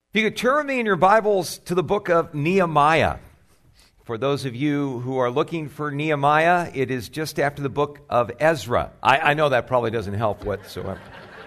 If you could turn with me in your Bibles to the book of Nehemiah. For those of you who are looking for Nehemiah, it is just after the book of Ezra. I know that probably doesn't help whatsoever.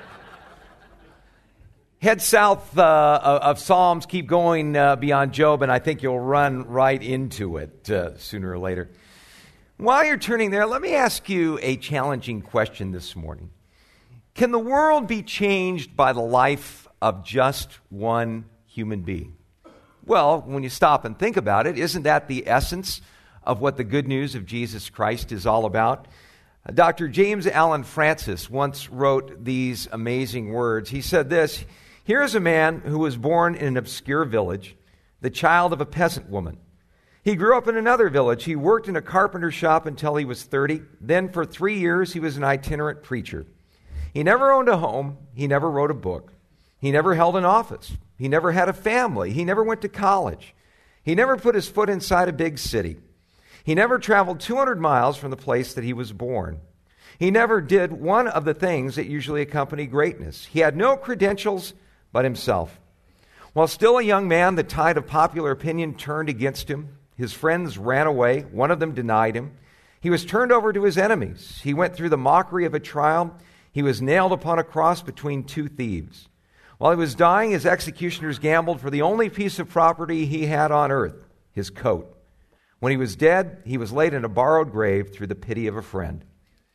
Head south of Psalms, keep going beyond Job, and I think you'll run right into it sooner or later. While you're turning there, let me ask you a challenging question this morning. Can the world be changed by the life of just one human being? Well, when you stop and think about it, isn't that the essence of what the good news of Jesus Christ is all about? Dr. James Allen Francis once wrote these amazing words. He said this: "Here is a man who was born in an obscure village, the child of a peasant woman. He grew up in another village. He worked in a carpenter shop until he was 30. Then for 3 years, he was an itinerant preacher. He never owned a home. He never wrote a book. He never held an office. He never had a family. He never went to college. He never put his foot inside a big city. He never traveled 200 miles from the place that he was born. He never did one of the things that usually accompany greatness. He had no credentials but himself. While still a young man, the tide of popular opinion turned against him. His friends ran away. One of them denied him. He was turned over to his enemies. He went through the mockery of a trial. He was nailed upon a cross between two thieves. While he was dying, his executioners gambled for the only piece of property he had on earth, his coat. When he was dead, he was laid in a borrowed grave through the pity of a friend.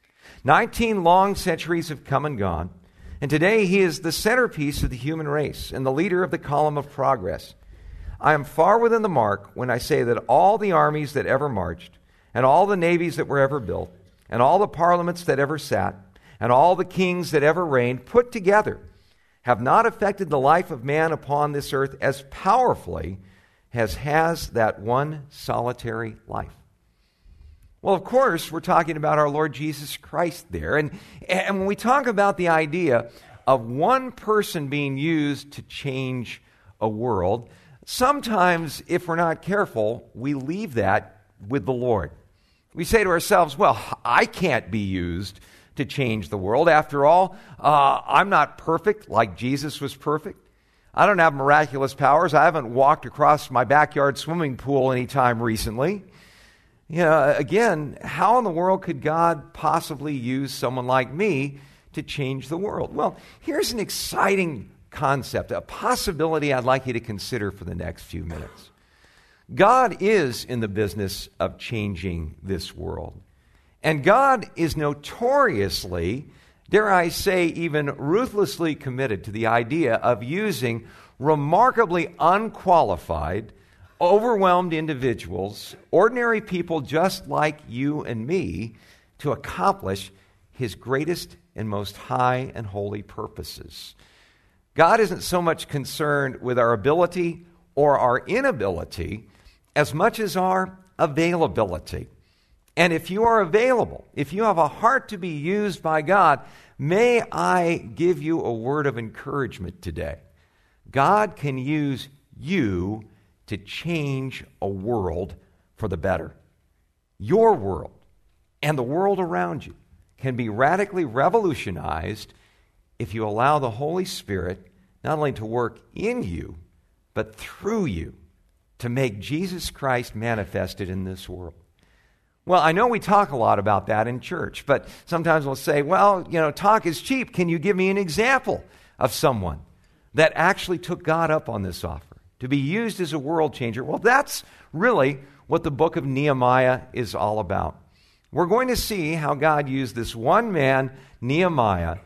19 long centuries have come and gone, and today he is the centerpiece of the human race and the leader of the column of progress. I am far within the mark when I say that all the armies that ever marched, and all the navies that were ever built, and all the parliaments that ever sat, and all the kings that ever reigned, put together, have not affected the life of man upon this earth as powerfully as has that one solitary life." Well, of course, we're talking about our Lord Jesus Christ there. And when we talk about the idea of one person being used to change a world, sometimes, if we're not careful, we leave that with the Lord. We say to ourselves, well, I can't be used to change the world. After all, I'm not perfect like Jesus was perfect. I don't have miraculous powers. I haven't walked across my backyard swimming pool any time recently. Again, how in the world could God possibly use someone like me to change the world? Well, here's an exciting concept, a possibility I'd like you to consider for the next few minutes. God is in the business of changing this world. And God is notoriously, dare I say, even ruthlessly committed to the idea of using remarkably unqualified, overwhelmed individuals, ordinary people just like you and me, to accomplish His greatest and most high and holy purposes. God isn't so much concerned with our ability or our inability as much as our availability. And if you are available, if you have a heart to be used by God, may I give you a word of encouragement today. God can use you to change a world for the better. Your world and the world around you can be radically revolutionized if you allow the Holy Spirit not only to work in you, but through you to make Jesus Christ manifested in this world. Well, I know we talk a lot about that in church, but sometimes we'll say, well, talk is cheap. Can you give me an example of someone that actually took God up on this offer to be used as a world changer? Well, that's really what the book of Nehemiah is all about. We're going to see how God used this one man, Nehemiah,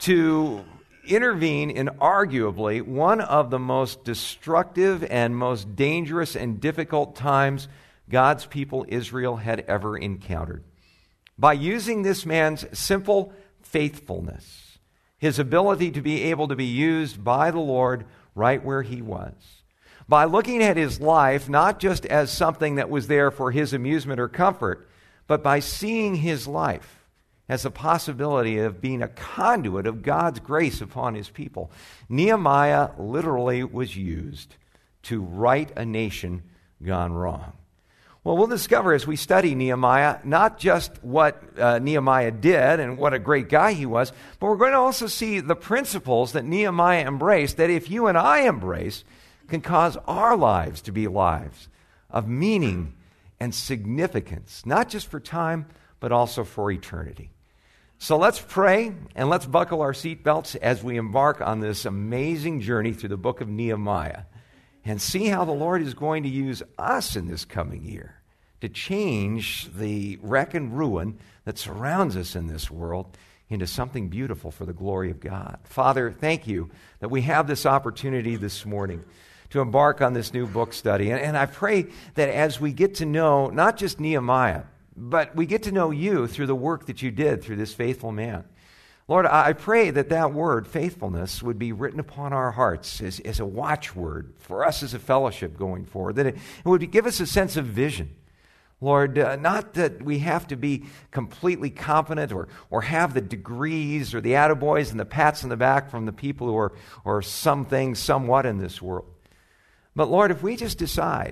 to intervene in arguably one of the most destructive and most dangerous and difficult times God's people, Israel, had ever encountered. By using this man's simple faithfulness, his ability to be able to be used by the Lord right where he was, by looking at his life not just as something that was there for his amusement or comfort, but by seeing his life as a possibility of being a conduit of God's grace upon his people, Nehemiah literally was used to right a nation gone wrong. Well, we'll discover as we study Nehemiah, not just what Nehemiah did and what a great guy he was, but we're going to also see the principles that Nehemiah embraced, that if you and I embrace, can cause our lives to be lives of meaning and significance, not just for time, but also for eternity. So let's pray and let's buckle our seatbelts as we embark on this amazing journey through the book of Nehemiah and see how the Lord is going to use us in this coming year to change the wreck and ruin that surrounds us in this world into something beautiful for the glory of God. Father, thank you that we have this opportunity this morning to embark on this new book study. And I pray that as we get to know not just Nehemiah, but we get to know you through the work that you did through this faithful man. Lord, I pray that that word, faithfulness, would be written upon our hearts as a watchword for us as a fellowship going forward, that it would give us a sense of vision. Lord, not that we have to be completely competent or have the degrees or the attaboys and the pats on the back from the people who are something somewhat in this world. But Lord, if we just decide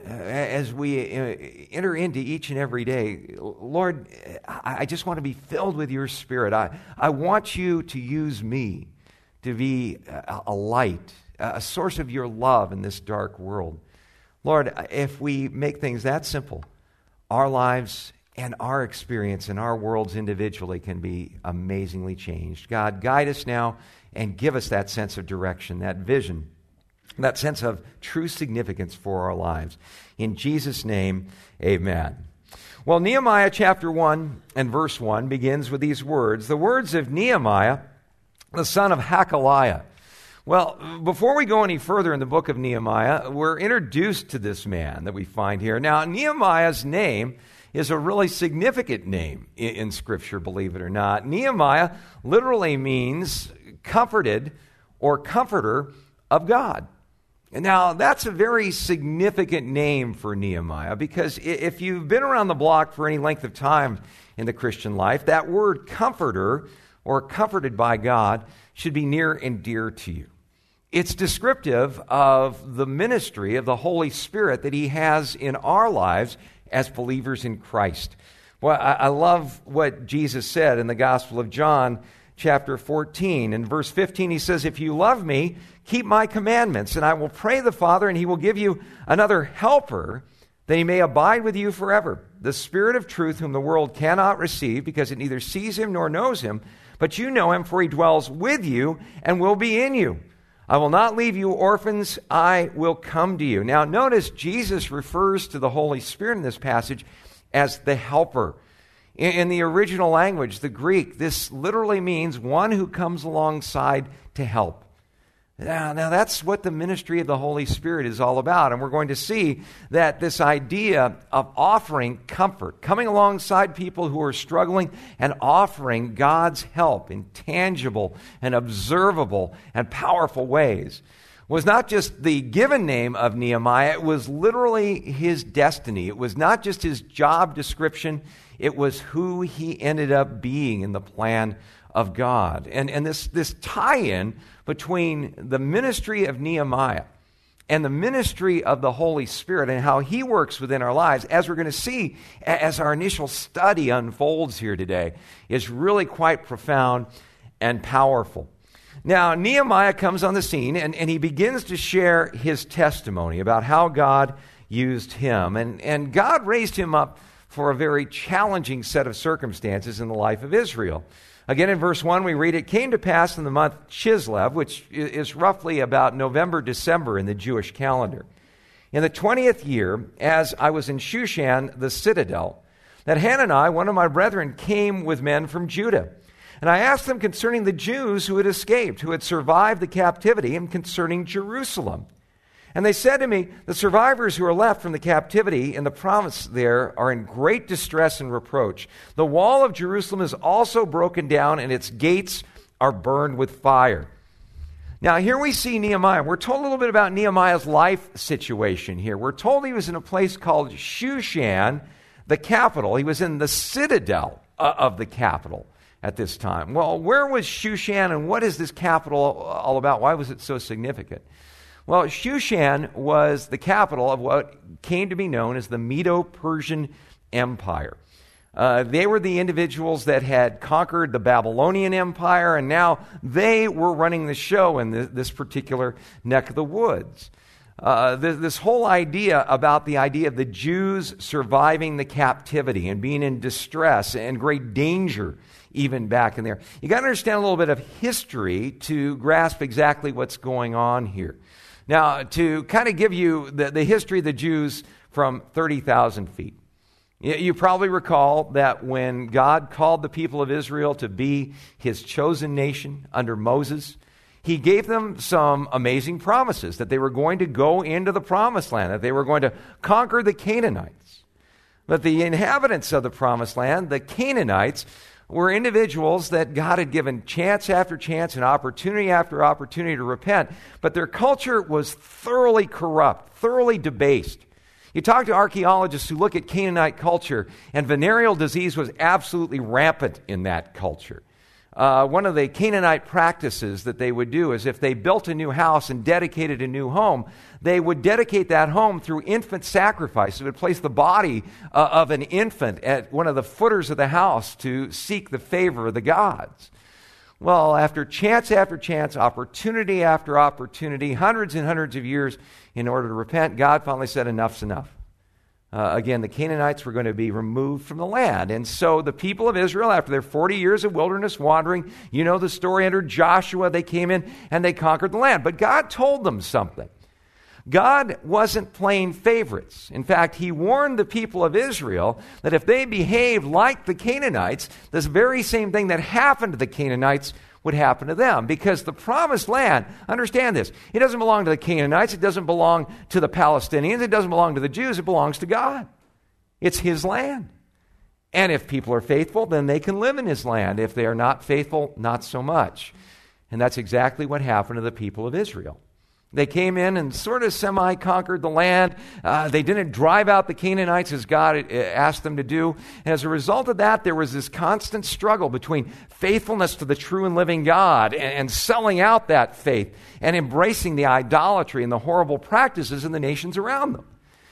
as we enter into each and every day, Lord, I just want to be filled with your Spirit. I want you to use me to be a light, a source of your love in this dark world. Lord, if we make things that simple, our lives and our experience and our worlds individually can be amazingly changed. God, guide us now and give us that sense of direction, that vision, that sense of true significance for our lives. In Jesus' name, amen. Well, Nehemiah chapter 1 and verse 1 begins with these words, the words of Nehemiah, the son of Hakaliah. Well, before we go any further in the book of Nehemiah, we're introduced to this man that we find here. Now, Nehemiah's name is a really significant name in Scripture, believe it or not. Nehemiah literally means comforted or comforter of God. Now, that's a very significant name for Nehemiah because if you've been around the block for any length of time in the Christian life, that word comforter or comforted by God should be near and dear to you. It's descriptive of the ministry of the Holy Spirit that He has in our lives as believers in Christ. Well, I love what Jesus said in the Gospel of John, chapter 14. In verse 15, He says, if you love me, keep my commandments, and I will pray the Father, and He will give you another helper, that He may abide with you forever. The Spirit of truth, whom the world cannot receive, because it neither sees Him nor knows Him, but you know Him, for He dwells with you and will be in you. I will not leave you orphans, I will come to you. Now notice Jesus refers to the Holy Spirit in this passage as the helper. In the original language, the Greek, this literally means one who comes alongside to help. Now that's what the ministry of the Holy Spirit is all about. And we're going to see that this idea of offering comfort, coming alongside people who are struggling and offering God's help in tangible and observable and powerful ways, was not just the given name of Nehemiah, it was literally his destiny. It was not just his job description, it was who he ended up being in the plan of God. And this tie-in between the ministry of Nehemiah and the ministry of the Holy Spirit and how He works within our lives, as we're going to see as our initial study unfolds here today, is really quite profound and powerful. Now, Nehemiah comes on the scene and he begins to share his testimony about how God used him. And God raised him up for a very challenging set of circumstances in the life of Israel. Again, in verse 1, we read, it came to pass in the month Chislev, which is roughly about November, December in the Jewish calendar, in the 20th year, as I was in Shushan, the citadel, that Hanani, one of my brethren, came with men from Judah. And I asked them concerning the Jews who had escaped, who had survived the captivity, and concerning Jerusalem. And they said to me, the survivors who are left from the captivity in the province there are in great distress and reproach. The wall of Jerusalem is also broken down, and its gates are burned with fire. Now, here we see Nehemiah. We're told a little bit about Nehemiah's life situation here. We're told he was in a place called Shushan, the capital. He was in the citadel of the capital at this time. Well, where was Shushan, and what is this capital all about? Why was it so significant? Well, Shushan was the capital of what came to be known as the Medo-Persian Empire. They were the individuals that had conquered the Babylonian Empire, and now they were running the show in this particular neck of the woods. this whole idea about the idea of the Jews surviving the captivity and being in distress and great danger even back in there. You got to understand a little bit of history to grasp exactly what's going on here. Now, to kind of give you the history of the Jews from 30,000 feet. You probably recall that when God called the people of Israel to be his chosen nation under Moses, he gave them some amazing promises that they were going to go into the promised land, that they were going to conquer the Canaanites. But the inhabitants of the promised land, the Canaanites, were individuals that God had given chance after chance and opportunity after opportunity to repent, but their culture was thoroughly corrupt, thoroughly debased. You talk to archaeologists who look at Canaanite culture, and venereal disease was absolutely rampant in that culture. One of the Canaanite practices that they would do is if they built a new house and dedicated a new home, they would dedicate that home through infant sacrifice. They would place the body of an infant at one of the footers of the house to seek the favor of the gods. Well, after chance after chance, opportunity after opportunity, hundreds and hundreds of years in order to repent, God finally said, enough's enough. Again, the Canaanites were going to be removed from the land. And so the people of Israel, after their 40 years of wilderness wandering, you know the story under Joshua, they came in and they conquered the land. But God told them something. God wasn't playing favorites. In fact, he warned the people of Israel that if they behaved like the Canaanites, this very same thing that happened to the Canaanites would happen to them. Because the promised land, understand this, it doesn't belong to the Canaanites, it doesn't belong to the Palestinians, it doesn't belong to the Jews, it belongs to God. It's his land. And if people are faithful, then they can live in his land. If they are not faithful, not so much. And that's exactly what happened to the people of Israel. They came in and sort of semi-conquered the land. They didn't drive out the Canaanites as God asked them to do. And as a result of that, there was this constant struggle between faithfulness to the true and living God and selling out that faith and embracing the idolatry and the horrible practices in the nations around them.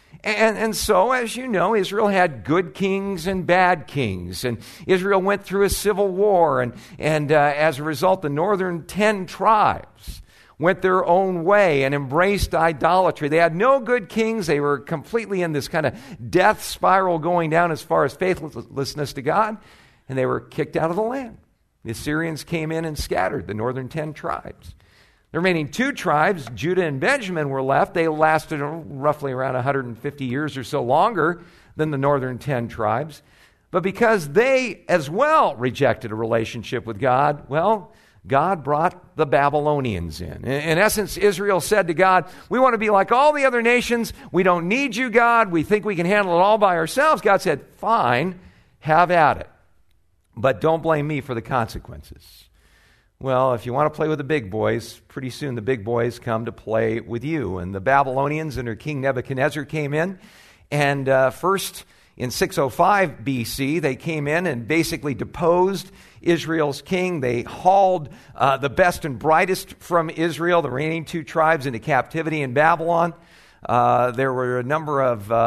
And so, as you know, Israel had good kings and bad kings. And Israel went through a civil war. And as a result, the northern 10 tribes went their own way and embraced idolatry. They had no good kings. They were completely in this kind of death spiral going down as far as faithlessness to God, and they were kicked out of the land. The Assyrians came in and scattered the northern 10 tribes. The remaining 2 tribes, Judah and Benjamin, were left. They lasted roughly around 150 years or so longer than the northern 10 tribes. But because they as well rejected a relationship with God, well, God brought the Babylonians in. In essence, Israel said to God, we want to be like all the other nations. We don't need you, God. We think we can handle it all by ourselves. God said, fine, have at it. But don't blame me for the consequences. Well, if you want to play with the big boys, pretty soon the big boys come to play with you. And the Babylonians under King Nebuchadnezzar came in, and first in 605 BC, they came in and basically deposed Israel's king. They hauled the best and brightest from Israel, the remaining 2 tribes, into captivity in Babylon. There were a number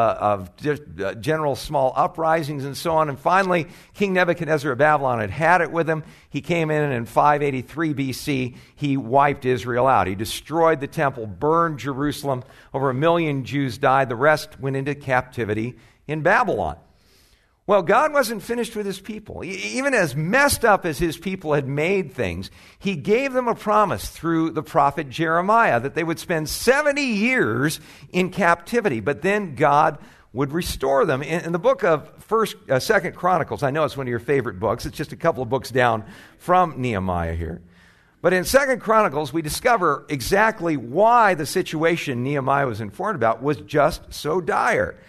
of general small uprisings and so on. And finally, King Nebuchadnezzar of Babylon had it with him. He came in 583 BC, he wiped Israel out. He destroyed the temple, burned Jerusalem. Over 1 million Jews died. The rest went into captivity in Babylon. Well, God wasn't finished with his people. Even as messed up as his people had made things, he gave them a promise through the prophet Jeremiah that they would spend 70 years in captivity, but then God would restore them. In the book of 2nd Chronicles, I know it's one of your favorite books. It's just a couple of books down from Nehemiah here. But in 2nd Chronicles, we discover exactly why the situation Nehemiah was informed about was just so dire.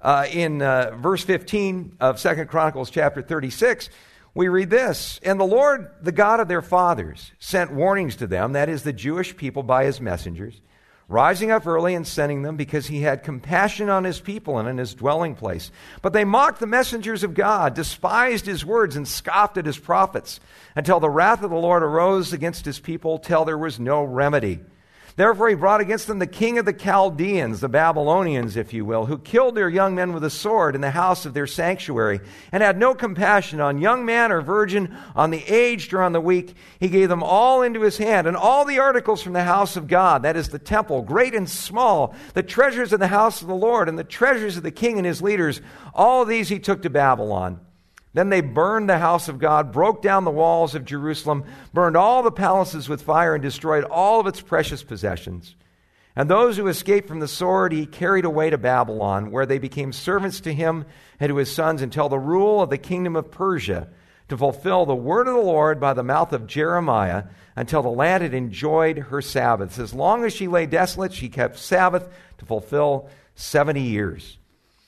In verse 15 of 2 Chronicles chapter 36, we read this, and the Lord, the God of their fathers, sent warnings to them, that is the Jewish people by his messengers, rising up early and sending them because he had compassion on his people and in his dwelling place. But they mocked the messengers of God, despised his words, and scoffed at his prophets, until the wrath of the Lord arose against his people till there was no remedy. Therefore he brought against them the king of the Chaldeans, the Babylonians, if you will, who killed their young men with a sword in the house of their sanctuary, and had no compassion on young man or virgin, on the aged or on the weak. He gave them all into his hand, and all the articles from the house of God, that is the temple, great and small, the treasures of the house of the Lord, and the treasures of the king and his leaders, all of these he took to Babylon. Then they burned the house of God, broke down the walls of Jerusalem, burned all the palaces with fire, and destroyed all of its precious possessions. And those who escaped from the sword he carried away to Babylon, where they became servants to him and to his sons until the rule of the kingdom of Persia, to fulfill the word of the Lord by the mouth of Jeremiah, until the land had enjoyed her Sabbaths. As long as she lay desolate, she kept Sabbath to fulfill 70 years.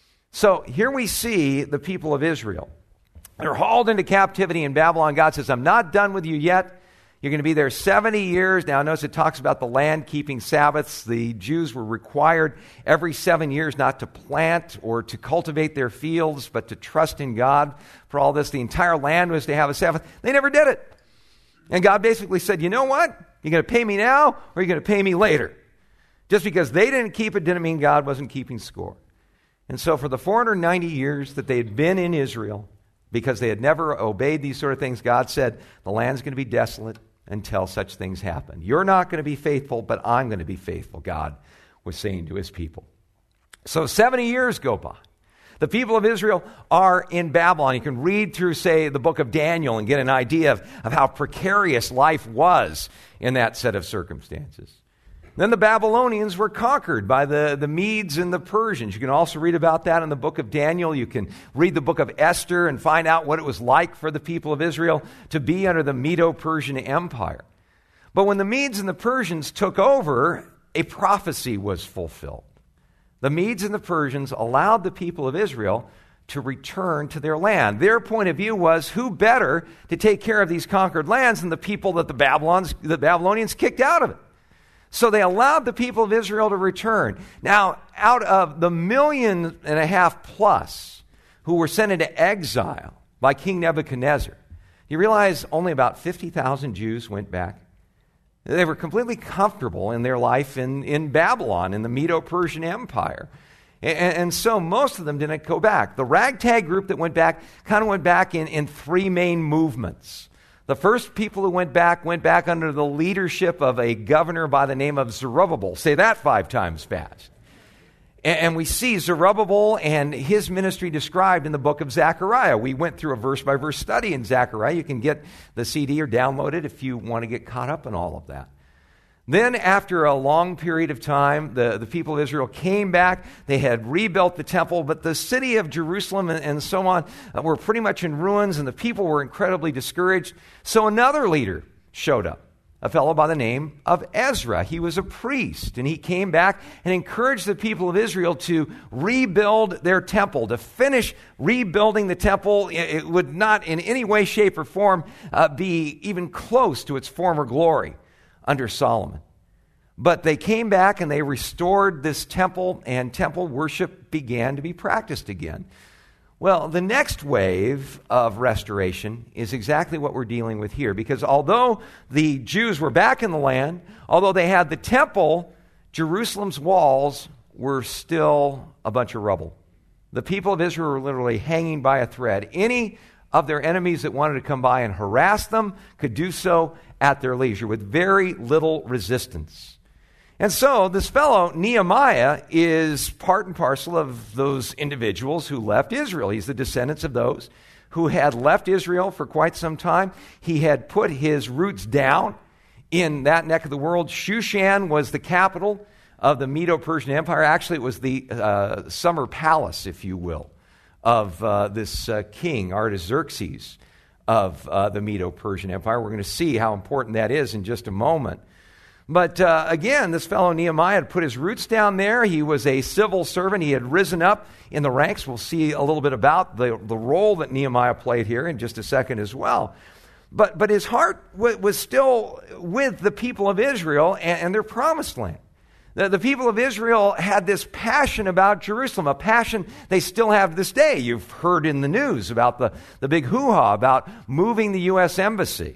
So here we see the people of Israel. They're hauled into captivity in Babylon. God says, I'm not done with you yet. You're going to be there 70 years. Now, notice it talks about the land keeping Sabbaths. The Jews were required every 7 years not to plant or to cultivate their fields, but to trust in God for all this. The entire land was to have a Sabbath. They never did it. And God basically said, you know what? You're going to pay me now or you're going to pay me later. Just because they didn't keep it didn't mean God wasn't keeping score. And so for the 490 years that they had been in Israel, because they had never obeyed these sort of things, God said, the land's going to be desolate until such things happen. You're not going to be faithful, but I'm going to be faithful, God was saying to his people. So 70 years go by. The people of Israel are in Babylon. You can read through, say, the book of Daniel and get an idea of how precarious life was in that set of circumstances. Then the Babylonians were conquered by the Medes and the Persians. You can also read about that in the book of Daniel. You can read the book of Esther and find out what it was like for the people of Israel to be under the Medo-Persian Empire. But when the Medes and the Persians took over, a prophecy was fulfilled. The Medes and the Persians allowed the people of Israel to return to their land. Their point of view was, who better to take care of these conquered lands than the people that the Babylonians kicked out of it? So they allowed the people of Israel to return. Now, out of the 1.5 million plus who were sent into exile by King Nebuchadnezzar, you realize only about 50,000 Jews went back? They were completely comfortable in their life in Babylon, in the Medo-Persian Empire. And so most of them didn't go back. The ragtag group that went back kind of went back in three main movements. The first people who went back under the leadership of a governor by the name of Zerubbabel. Say that 5 times fast. And we see Zerubbabel and his ministry described in the book of Zechariah. We went through a verse-by-verse study in Zechariah. You can get the CD or download it if you want to get caught up in all of that. Then after a long period of time, the people of Israel came back. They had rebuilt the temple, but the city of Jerusalem and so on were pretty much in ruins, and the people were incredibly discouraged. So another leader showed up, a fellow by the name of Ezra. He was a priest, and he came back and encouraged the people of Israel to rebuild their temple, to finish rebuilding the temple. It would not in any way, shape, or form be even close to its former glory under Solomon. But they came back and they restored this temple, and temple worship began to be practiced again. Well, the next wave of restoration is exactly what we're dealing with here, because although the Jews were back in the land, although they had the temple, Jerusalem's walls were still a bunch of rubble. The people of Israel were literally hanging by a thread. Any of their enemies that wanted to come by and harass them could do so at their leisure with very little resistance. And so this fellow, Nehemiah, is part and parcel of those individuals who left Israel. He's the descendants of those who had left Israel for quite some time. He had put his roots down in that neck of the world. Shushan was the capital of the Medo-Persian Empire. Actually, it was the summer palace, if you will, of this king, Artaxerxes, of the Medo-Persian Empire. We're going to see how important that is in just a moment. But again, this fellow Nehemiah had put his roots down there. He was a civil servant. He had risen up in the ranks. We'll see a little bit about the role that Nehemiah played here in just a second as well. But his heart was still with the people of Israel and their promised land. The people of Israel had this passion about Jerusalem, a passion they still have this day. You've heard in the news about the big hoo-ha about moving the U.S. Embassy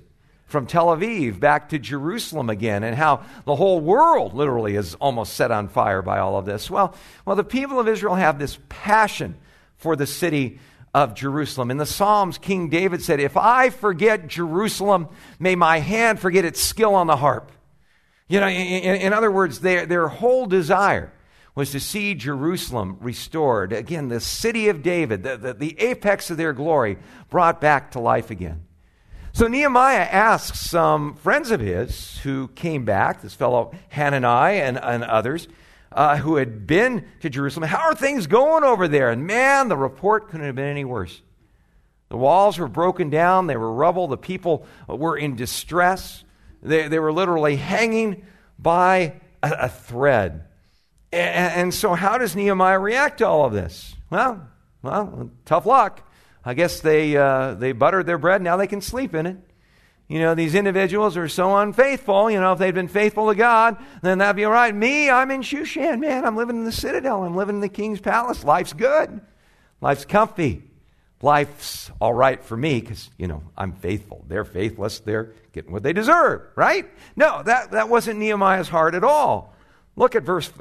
from Tel Aviv back to Jerusalem again, and how the whole world literally is almost set on fire by all of this. Well, the people of Israel have this passion for the city of Jerusalem. In the Psalms, King David said, "If I forget Jerusalem, may my hand forget its skill on the harp." In other words, their whole desire was to see Jerusalem restored. Again, the city of David, the apex of their glory, brought back to life again. So Nehemiah asks some friends of his who came back, this fellow Hanani and others, who had been to Jerusalem, "How are things going over there?" And man, the report couldn't have been any worse. The walls were broken down. They were rubble. The people were in distress. They were literally hanging by a thread. And so how does Nehemiah react to all of this? Well, tough luck. I guess they buttered their bread. Now they can sleep in it. These individuals are so unfaithful. If they'd been faithful to God, then that'd be all right. Me, I'm in Shushan. Man, I'm living in the citadel. I'm living in the king's palace. Life's good. Life's comfy. Life's all right for me because, I'm faithful. They're faithless. They're getting what they deserve, right? No, that wasn't Nehemiah's heart at all. Look at verse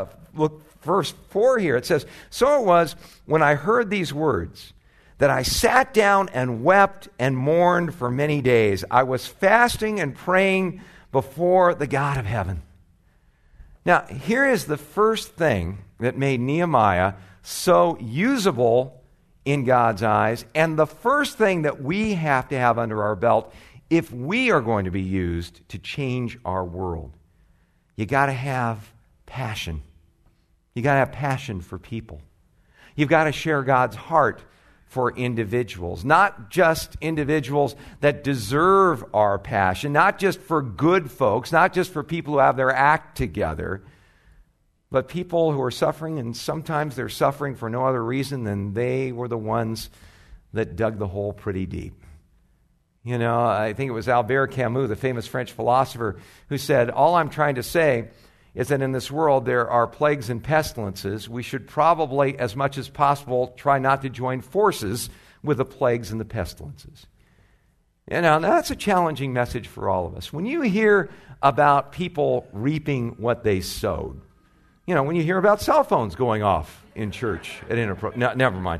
4 here. It says, "So it was when I heard these words that I sat down and wept and mourned for many days. I was fasting and praying before the God of heaven." Now, here is the first thing that made Nehemiah so usable in God's eyes, and the first thing that we have to have under our belt if we are going to be used to change our world. You got to have passion. You got to have passion for people. You've got to share God's heart for individuals, not just individuals that deserve our passion, not just for good folks, not just for people who have their act together, but people who are suffering, and sometimes they're suffering for no other reason than they were the ones that dug the hole pretty deep. I think it was Albert Camus, the famous French philosopher, who said, "All I'm trying to say is that in this world there are plagues and pestilences. We should probably, as much as possible, try not to join forces with the plagues and the pestilences." Now that's a challenging message for all of us. When you hear about people reaping what they sowed, when you hear about cell phones going off in church at never mind.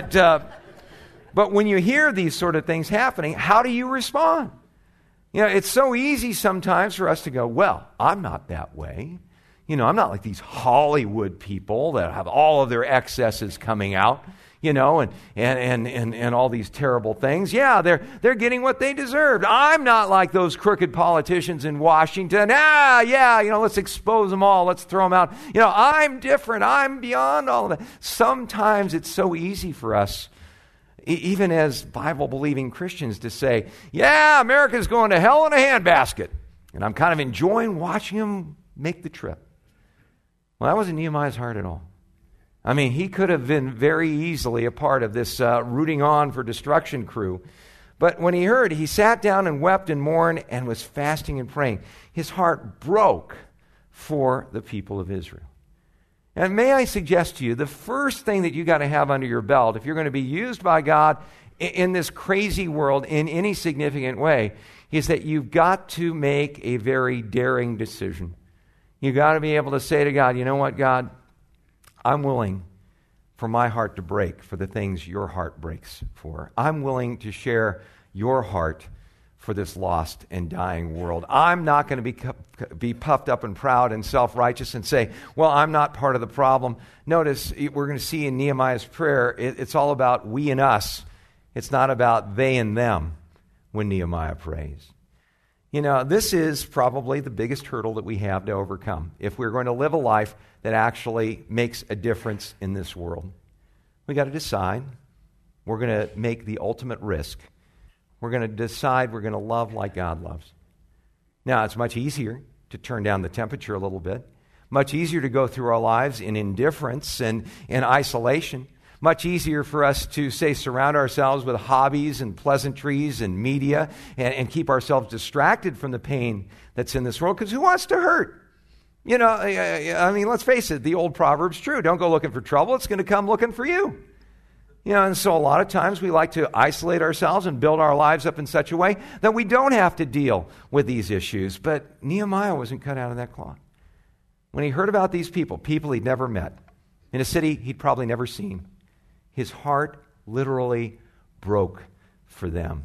But when you hear these sort of things happening, how do you respond? It's so easy sometimes for us to go, "Well, I'm not that way. I'm not like these Hollywood people that have all of their excesses coming out, and all these terrible things. Yeah, they're getting what they deserved. I'm not like those crooked politicians in Washington. Let's expose them all. Let's throw them out. I'm different. I'm beyond all of that." Sometimes it's so easy for us, even as Bible-believing Christians, to say, "Yeah, America's going to hell in a handbasket, and I'm kind of enjoying watching them make the trip." Well, that wasn't Nehemiah's heart at all. He could have been very easily a part of this rooting on for destruction crew. But when he heard, he sat down and wept and mourned and was fasting and praying. His heart broke for the people of Israel. And may I suggest to you, the first thing that you got to have under your belt, if you're going to be used by God in this crazy world in any significant way, is that you've got to make a very daring decision. You've got to be able to say to God, "You know what, God? I'm willing for my heart to break for the things your heart breaks for. I'm willing to share your heart for this lost and dying world. I'm not going to be puffed up and proud and self-righteous and say, well, I'm not part of the problem." Notice, we're going to see in Nehemiah's prayer, it's all about we and us. It's not about they and them when Nehemiah prays. This is probably the biggest hurdle that we have to overcome if we're going to live a life that actually makes a difference in this world. We got to decide we're going to make the ultimate risk. We're going to decide we're going to love like God loves. Now, it's much easier to turn down the temperature a little bit, much easier to go through our lives in indifference and in isolation, much easier for us to, say, surround ourselves with hobbies and pleasantries and media and keep ourselves distracted from the pain that's in this world, because who wants to hurt? Let's face it, the old proverb's true. Don't go looking for trouble. It's going to come looking for you. And so a lot of times we like to isolate ourselves and build our lives up in such a way that we don't have to deal with these issues. But Nehemiah wasn't cut out of that cloth. When he heard about these people he'd never met, in a city he'd probably never seen, his heart literally broke for them.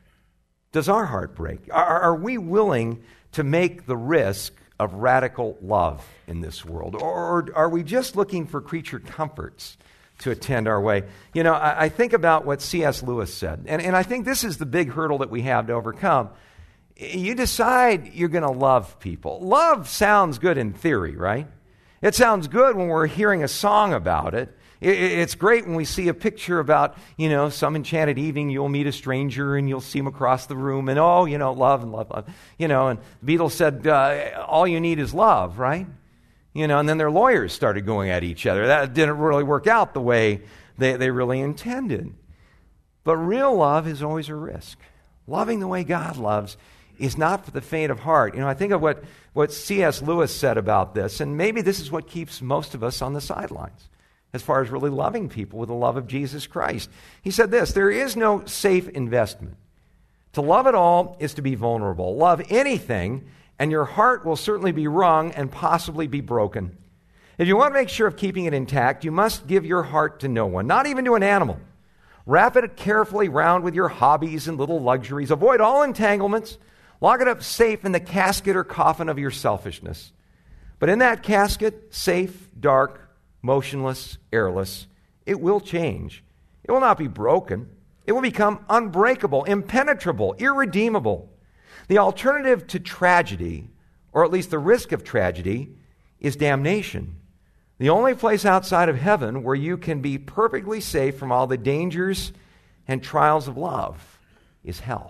Does our heart break? Are we willing to make the risk of radical love in this world? Or are we just looking for creature comforts to attend our way? I think about what C.S. Lewis said, and I think this is the big hurdle that we have to overcome. You decide you're going to love people. Love sounds good in theory, right? It sounds good when we're hearing a song about it. It's great when we see a picture about, some enchanted evening, you'll meet a stranger and you'll see him across the room and, love and love, love. And the Beatles said, all you need is love, right? And then their lawyers started going at each other. That didn't really work out the way they really intended. But real love is always a risk. Loving the way God loves is not for the faint of heart. I think of what C.S. Lewis said about this, and maybe this is what keeps most of us on the sidelines as far as really loving people with the love of Jesus Christ. He said this: there is no safe investment. To love at all is to be vulnerable. Love anything, and your heart will certainly be wrung and possibly be broken. If you want to make sure of keeping it intact, you must give your heart to no one, not even to an animal. Wrap it carefully round with your hobbies and little luxuries. Avoid all entanglements. Lock it up safe in the casket or coffin of your selfishness. But in that casket, safe, dark, motionless, airless, it will change. It will not be broken. It will become unbreakable, impenetrable, irredeemable. The alternative to tragedy, or at least the risk of tragedy, is damnation. The only place outside of heaven where you can be perfectly safe from all the dangers and trials of love is hell.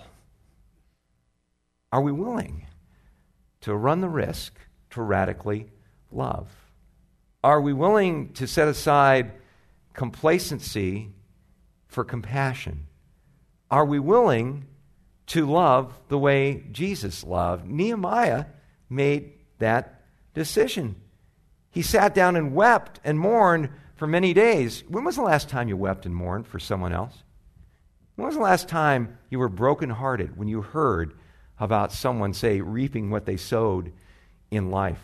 Are we willing to run the risk to radically love? Are we willing to set aside complacency for compassion? Are we willing to love the way Jesus loved? Nehemiah made that decision. He sat down and wept and mourned for many days. When was the last time you wept and mourned for someone else? When was the last time you were brokenhearted when you heard about someone, say, reaping what they sowed in life?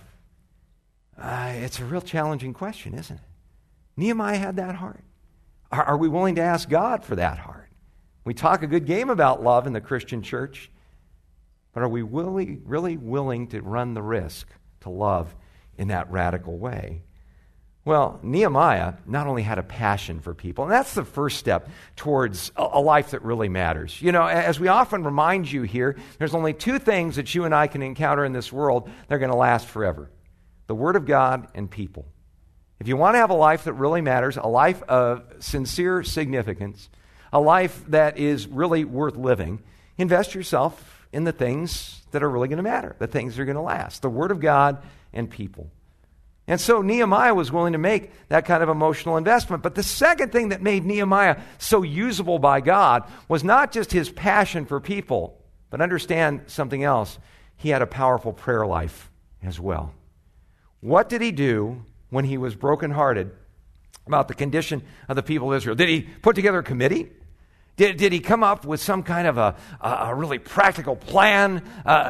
It's a real challenging question, isn't it? Nehemiah had that heart. Are we willing to ask God for that heart? We talk a good game about love in the Christian church, but are we really willing to run the risk to love in that radical way? Well, Nehemiah not only had a passion for people, and that's the first step towards a life that really matters. As we often remind you here, there's only two things that you and I can encounter in this world that are going to last forever: the Word of God and people. If you want to have a life that really matters, a life of sincere significance, a life that is really worth living, invest yourself in the things that are really going to matter, the things that are going to last: the Word of God and people. And so Nehemiah was willing to make that kind of emotional investment. But the second thing that made Nehemiah so usable by God was not just his passion for people, but understand something else. He had a powerful prayer life as well. What did he do when he was brokenhearted about the condition of the people of Israel? Did he put together a committee? Did he come up with some kind of a really practical plan,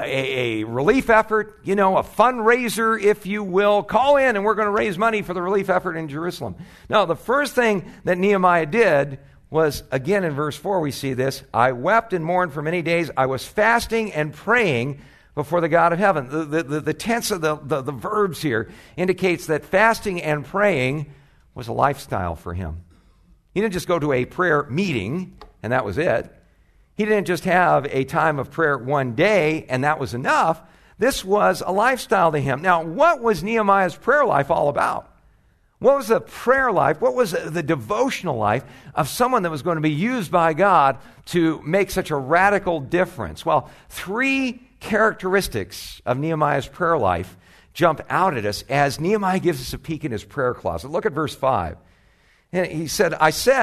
a relief effort, a fundraiser, if you will? Call in and we're going to raise money for the relief effort in Jerusalem. No, the first thing that Nehemiah did was, again in verse 4 we see this: I wept and mourned for many days. I was fasting and praying before the God of heaven. The tense of the verbs here indicates that fasting and praying was a lifestyle for him. He didn't just go to a prayer meeting and that was it. He didn't just have a time of prayer one day and that was enough. This was a lifestyle to him. Now, what was Nehemiah's prayer life all about? What was the prayer life? What was the devotional life of someone that was going to be used by God to make such a radical difference? Well, three characteristics of Nehemiah's prayer life jump out at us as Nehemiah gives us a peek in his prayer closet. Look at verse 5. And he said,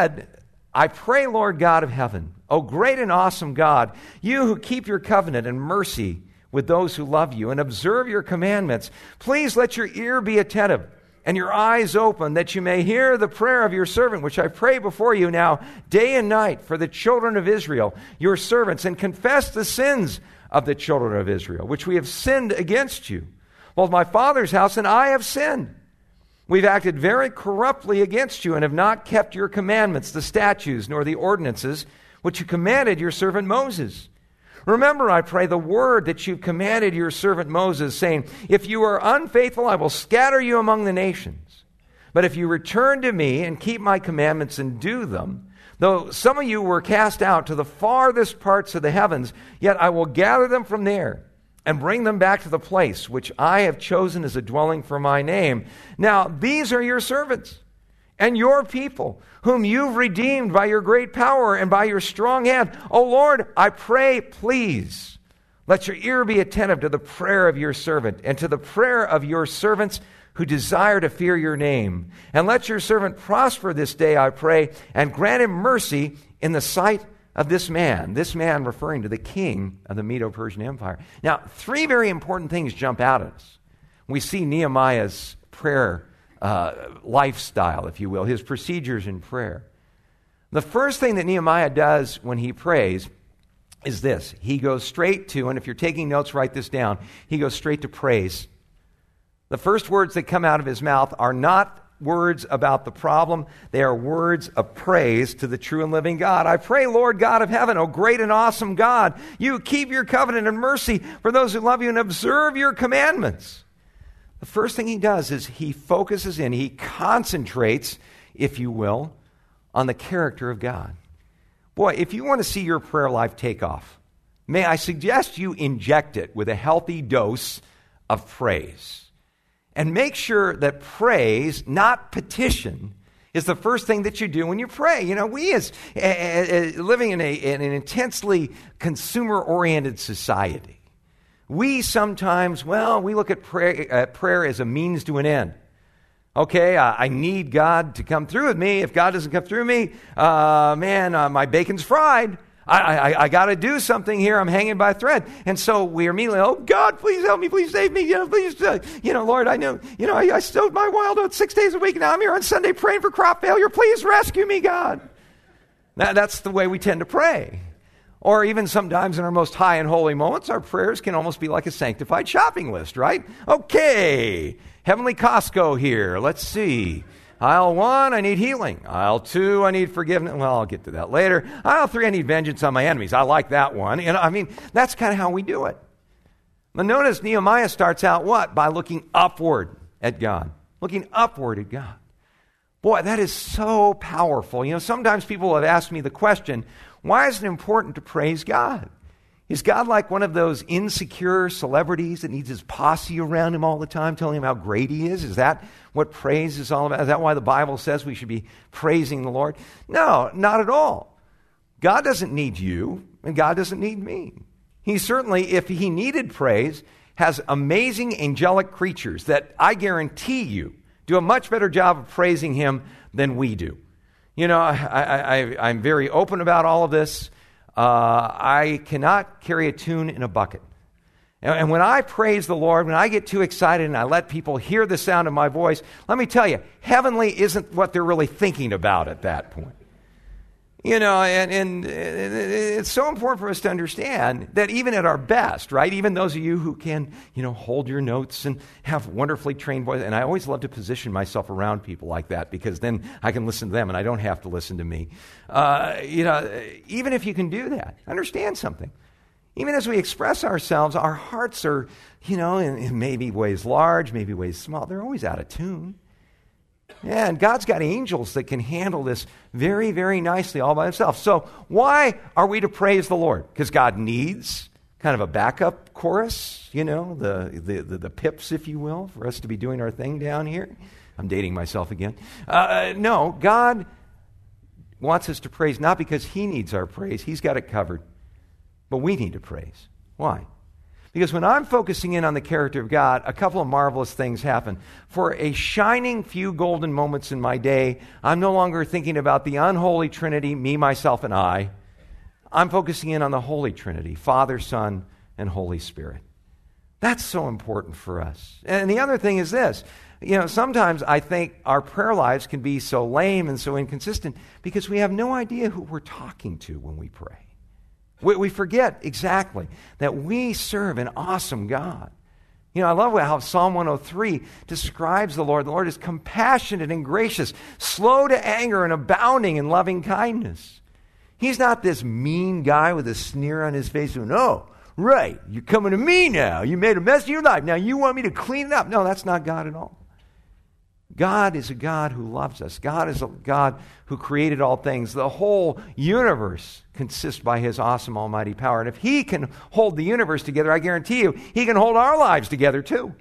I pray, Lord God of heaven, O great and awesome God, you who keep your covenant and mercy with those who love you and observe your commandments, please let your ear be attentive and your eyes open, that you may hear the prayer of your servant, which I pray before you now day and night for the children of Israel, your servants, and confess the sins of the children of Israel, which we have sinned against you. Both my father's house and I have sinned. We've acted very corruptly against you and have not kept your commandments, the statutes, nor the ordinances, which you commanded your servant Moses. Remember, I pray, the word that you commanded your servant Moses, saying, if you are unfaithful, I will scatter you among the nations. But if you return to me and keep my commandments and do them, though some of you were cast out to the farthest parts of the heavens, yet I will gather them from there and bring them back to the place which I have chosen as a dwelling for my name. Now, these are your servants and your people, whom you've redeemed by your great power and by your strong hand. O Lord, I pray, please, let your ear be attentive to the prayer of your servant and to the prayer of your servants who desire to fear your name. And let your servant prosper this day, I pray, and grant him mercy in the sight of this man referring to the king of the Medo-Persian Empire. Now, three very important things jump out at us. We see Nehemiah's prayer lifestyle, if you will, his procedures in prayer. The first thing that Nehemiah does when he prays is this. He goes straight to, and if you're taking notes, write this down, he goes straight to praise. The first words that come out of his mouth are not words about the problem. They are words of praise to the true and living God. I pray, Lord God of heaven, O great and awesome God, you keep your covenant and mercy for those who love you and observe your commandments. The first thing he does is he focuses in, he concentrates, if you will, on the character of God. Boy, if you want to see your prayer life take off, may I suggest you inject it with a healthy dose of praise. And make sure that praise, not petition, is the first thing that you do when you pray. You know, we as living in an intensely consumer-oriented society, we sometimes, we look at prayer as a means to an end. Okay, I need God to come through with me. If God doesn't come through me, my bacon's fried. I got to do something here. I'm hanging by a thread. And so we are immediately, oh, God, please help me. Please save me. Please, Lord, I stowed my wild oats 6 days a week. Now I'm here on Sunday praying for crop failure. Please rescue me, God. That's the way we tend to pray. Or even sometimes in our most high and holy moments, our prayers can almost be like a sanctified shopping list, right? Okay, Heavenly Costco here. Let's see. Aisle 1, I need healing. Aisle 2, I need forgiveness. Well, I'll get to that later. Aisle 3, I need vengeance on my enemies. I like that one. That's kind of how we do it. But notice Nehemiah starts out what? By looking upward at God. Looking upward at God. Boy, that is so powerful. Sometimes people have asked me the question, why is it important to praise God? Is God like one of those insecure celebrities that needs his posse around him all the time, telling him how great he is? Is that what praise is all about? Is that why the Bible says we should be praising the Lord? No, not at all. God doesn't need you, and God doesn't need me. He certainly, if he needed praise, has amazing angelic creatures that I guarantee you do a much better job of praising him than we do. I'm very open about all of this. I cannot carry a tune in a bucket. And when I praise the Lord, when I get too excited and I let people hear the sound of my voice, let me tell you, heavenly isn't what they're really thinking about at that point. And it's so important for us to understand that even at our best, right, even those of you who can, hold your notes and have wonderfully trained voices, and I always love to position myself around people like that because then I can listen to them and I don't have to listen to me. Even if you can do that, understand something. Even as we express ourselves, our hearts are, in maybe ways large, maybe ways small, they're always out of tune. Yeah, and God's got angels that can handle this very, very nicely all by himself. So why are we to praise the Lord? Because God needs kind of a backup chorus, the pips, if you will, for us to be doing our thing down here. I'm dating myself again. No, God wants us to praise not because he needs our praise. He's got it covered. But we need to praise. Why? Because when I'm focusing in on the character of God, a couple of marvelous things happen. For a shining few golden moments in my day, I'm no longer thinking about the unholy Trinity, me, myself, and I. I'm focusing in on the Holy Trinity, Father, Son, and Holy Spirit. That's so important for us. And the other thing is this. Sometimes I think our prayer lives can be so lame and so inconsistent because we have no idea who we're talking to when we pray. We forget exactly that we serve an awesome God. I love how Psalm 103 describes the Lord. The Lord is compassionate and gracious, slow to anger and abounding in loving kindness. He's not this mean guy with a sneer on his face who, no, right, you're coming to me now. You made a mess of your life. Now you want me to clean it up. No, that's not God at all. God is a God who loves us. God is a God who created all things. The whole universe consists by his awesome almighty power. And if he can hold the universe together, I guarantee you, he can hold our lives together too.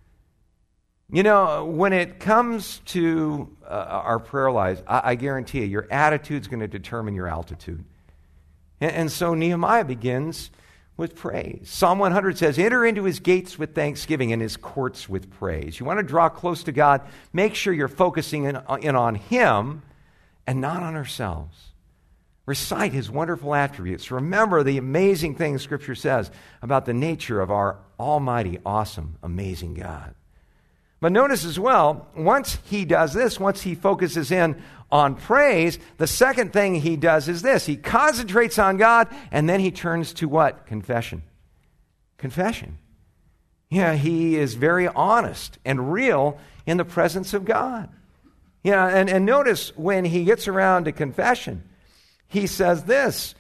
When it comes to our prayer lives, I guarantee you, your attitude's going to determine your altitude. And so Nehemiah begins with praise. Psalm 100 says, enter into his gates with thanksgiving and his courts with praise. You want to draw close to God, make sure you're focusing in on him and not on ourselves. Recite his wonderful attributes. Remember the amazing things Scripture says about the nature of our almighty, awesome, amazing God. But notice as well, once he does this, once he focuses in on praise, the second thing he does is this. He concentrates on God, and then he turns to what? Confession. Confession. He is very honest and real in the presence of God. And notice when he gets around to confession, he says this,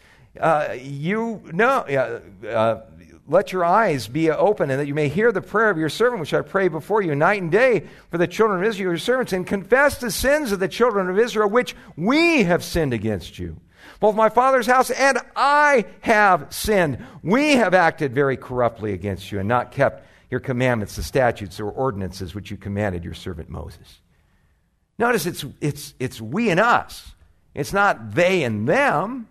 let your eyes be open and that you may hear the prayer of your servant, which I pray before you night and day for the children of Israel, your servants, and confess the sins of the children of Israel, which we have sinned against you. Both my father's house and I have sinned. We have acted very corruptly against you and not kept your commandments, the statutes or ordinances which you commanded your servant Moses. Notice it's we and us. It's not they and them.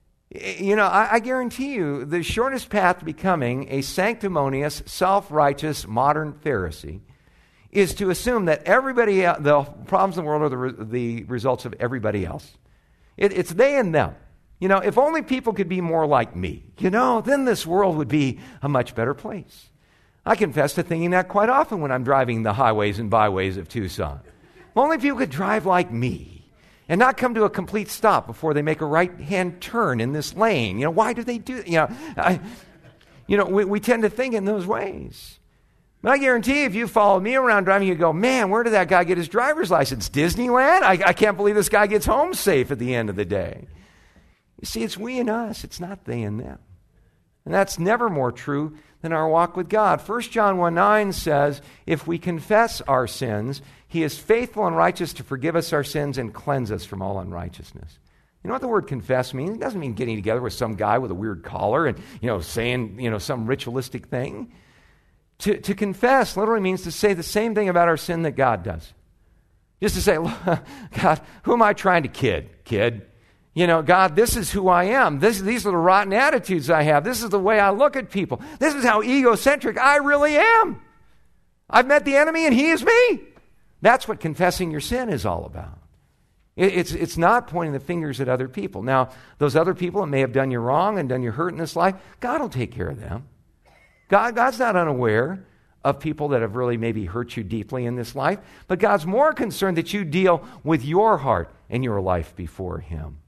I guarantee you the shortest path to becoming a sanctimonious, self-righteous, modern Pharisee is to assume that everybody, the problems in the world are the results of everybody else. It's they and them. If only people could be more like me, then this world would be a much better place. I confess to thinking that quite often when I'm driving the highways and byways of Tucson. If only people could drive like me. And not come to a complete stop before they make a right-hand turn in this lane. Why do they do that? We tend to think in those ways. But I guarantee if you follow me around driving, you go, man, where did that guy get his driver's license? Disneyland? I can't believe this guy gets home safe at the end of the day. You see, it's we and us. It's not they and them. And that's never more true than our walk with God. 1 John 1:9 says, if we confess our sins, he is faithful and righteous to forgive us our sins and cleanse us from all unrighteousness. You know what the word confess means? It doesn't mean getting together with some guy with a weird collar and, saying, some ritualistic thing. To confess literally means to say the same thing about our sin that God does. Just to say, God, who am I trying to kid? God, this is who I am. These are the rotten attitudes I have. This is the way I look at people. This is how egocentric I really am. I've met the enemy and he is me. That's what confessing your sin is all about. It's not pointing the fingers at other people. Now, those other people that may have done you wrong and done you hurt in this life, God will take care of them. God's not unaware of people that have really maybe hurt you deeply in this life, but God's more concerned that you deal with your heart and your life before him.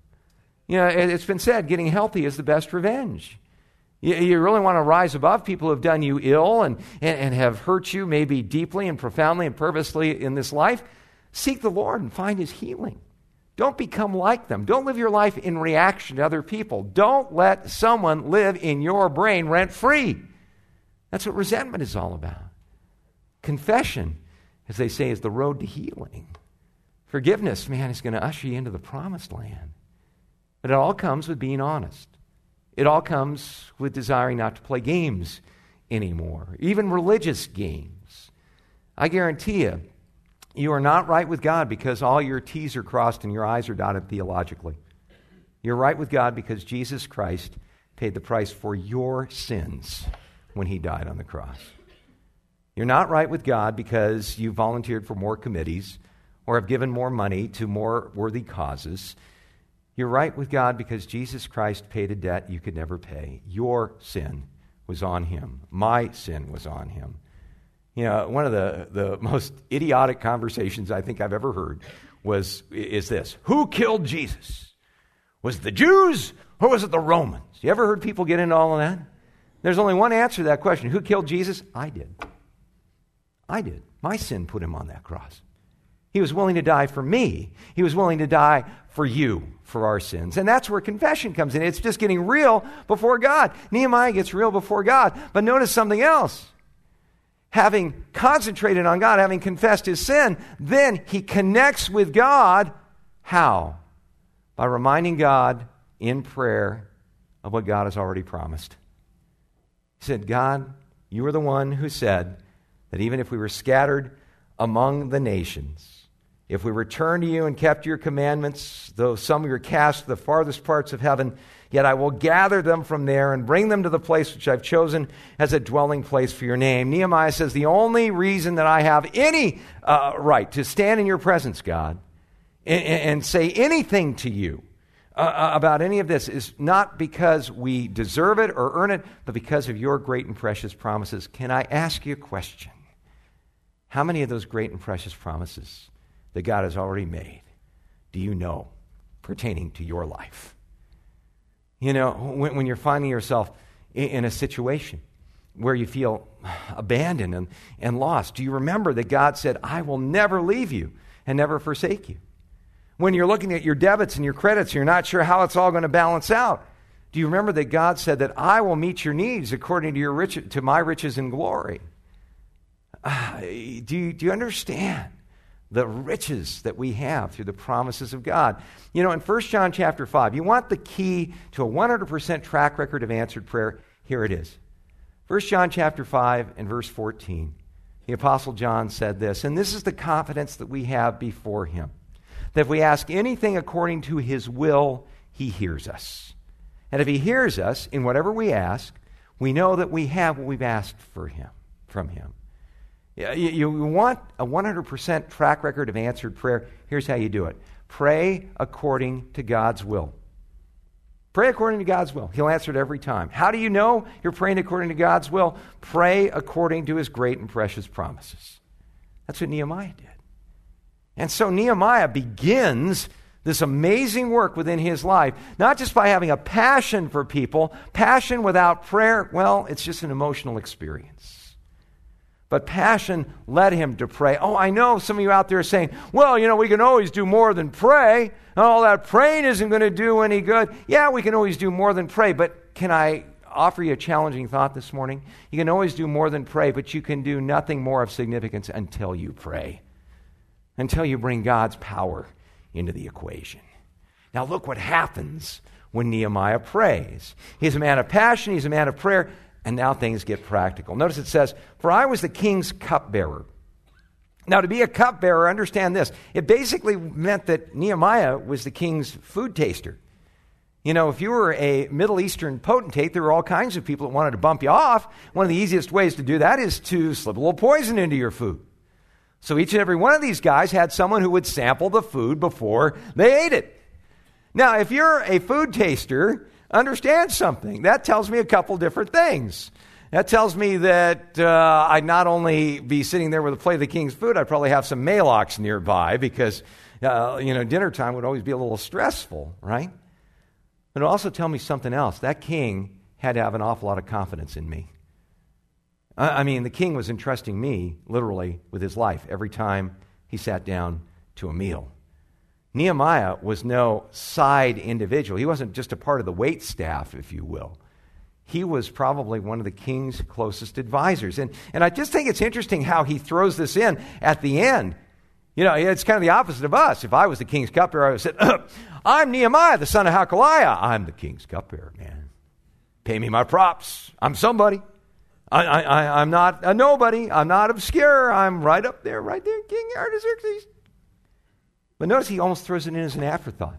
It's been said, getting healthy is the best revenge. You really want to rise above people who have done you ill and have hurt you maybe deeply and profoundly and purposely in this life. Seek the Lord and find his healing. Don't become like them. Don't live your life in reaction to other people. Don't let someone live in your brain rent-free. That's what resentment is all about. Confession, as they say, is the road to healing. Forgiveness, man, is going to usher you into the promised land. But it all comes with being honest. It all comes with desiring not to play games anymore, even religious games. I guarantee you, you are not right with God because all your T's are crossed and your I's are dotted theologically. You're right with God because Jesus Christ paid the price for your sins when he died on the cross. You're not right with God because you volunteered for more committees or have given more money to more worthy causes. You're right with God because Jesus Christ paid a debt you could never pay. Your sin was on him. My sin was on him. One of the most idiotic conversations I think I've ever heard is this: who killed Jesus? Was it the Jews or was it the Romans? You ever heard people get into all of that? There's only one answer to that question. Who killed Jesus? I did. I did. My sin put him on that cross. He was willing to die for me. He was willing to die for you, for our sins. And that's where confession comes in. It's just getting real before God. Nehemiah gets real before God. But notice something else. Having concentrated on God, having confessed his sin, then he connects with God. How? By reminding God in prayer of what God has already promised. He said, God, you are the one who said that even if we were scattered among the nations, if we returned to you and kept your commandments, though some were cast to the farthest parts of heaven, yet I will gather them from there and bring them to the place which I've chosen as a dwelling place for your name. Nehemiah says, the only reason that I have any right to stand in your presence, God, and say anything to you about any of this is not because we deserve it or earn it, but because of your great and precious promises. Can I ask you a question? How many of those great and precious promises that God has already made do you know pertaining to your life? When you're finding yourself in a situation where you feel abandoned and lost, do you remember that God said, I will never leave you and never forsake you? When you're looking at your debits and your credits, you're not sure how it's all going to balance out, do you remember that God said that I will meet your needs according to my riches and glory? Do you understand the riches that we have through the promises of God? In 1 John chapter 5, you want the key to a 100% track record of answered prayer? Here it is. 1 John chapter 5 and verse 14. The Apostle John said this, and this is the confidence that we have before him, that if we ask anything according to his will, he hears us. And if he hears us in whatever we ask, we know that we have what we've asked from him. You want a 100% track record of answered prayer? Here's how you do it. Pray according to God's will. Pray according to God's will. He'll answer it every time. How do you know you're praying according to God's will? Pray according to his great and precious promises. That's what Nehemiah did. And so Nehemiah begins this amazing work within his life, not just by having a passion for people. Passion without prayer, well, it's just an emotional experience. But passion led him to pray. Oh, I know some of you out there are saying, well, we can always do more than pray. All that praying isn't going to do any good. Yeah, we can always do more than pray, but can I offer you a challenging thought this morning? You can always do more than pray, but you can do nothing more of significance until you pray, until you bring God's power into the equation. Now look what happens when Nehemiah prays. He's a man of passion. He's a man of prayer. And now things get practical. Notice it says, for I was the king's cupbearer. Now, to be a cupbearer, understand this. It basically meant that Nehemiah was the king's food taster. If you were a Middle Eastern potentate, there were all kinds of people that wanted to bump you off. One of the easiest ways to do that is to slip a little poison into your food. So each and every one of these guys had someone who would sample the food before they ate it. Now, if you're a food taster, understand something. That tells me a couple different things. That tells me that I'd not only be sitting there with a plate of the king's food, I'd probably have some maalox nearby because, dinner time would always be a little stressful, right? But it'll also tell me something else. That king had to have an awful lot of confidence in me. The king was entrusting me, literally, with his life every time he sat down to a meal. Nehemiah was no side individual. He wasn't just a part of the wait staff, if you will. He was probably one of the king's closest advisors. And I just think it's interesting how he throws this in at the end. It's kind of the opposite of us. If I was the king's cupbearer, I would have said, I'm Nehemiah, the son of Hakaliah. I'm the king's cupbearer, man. Pay me my props. I'm somebody. I'm not a nobody. I'm not obscure. I'm right up there, King Artaxerxes. But notice he almost throws it in as an afterthought.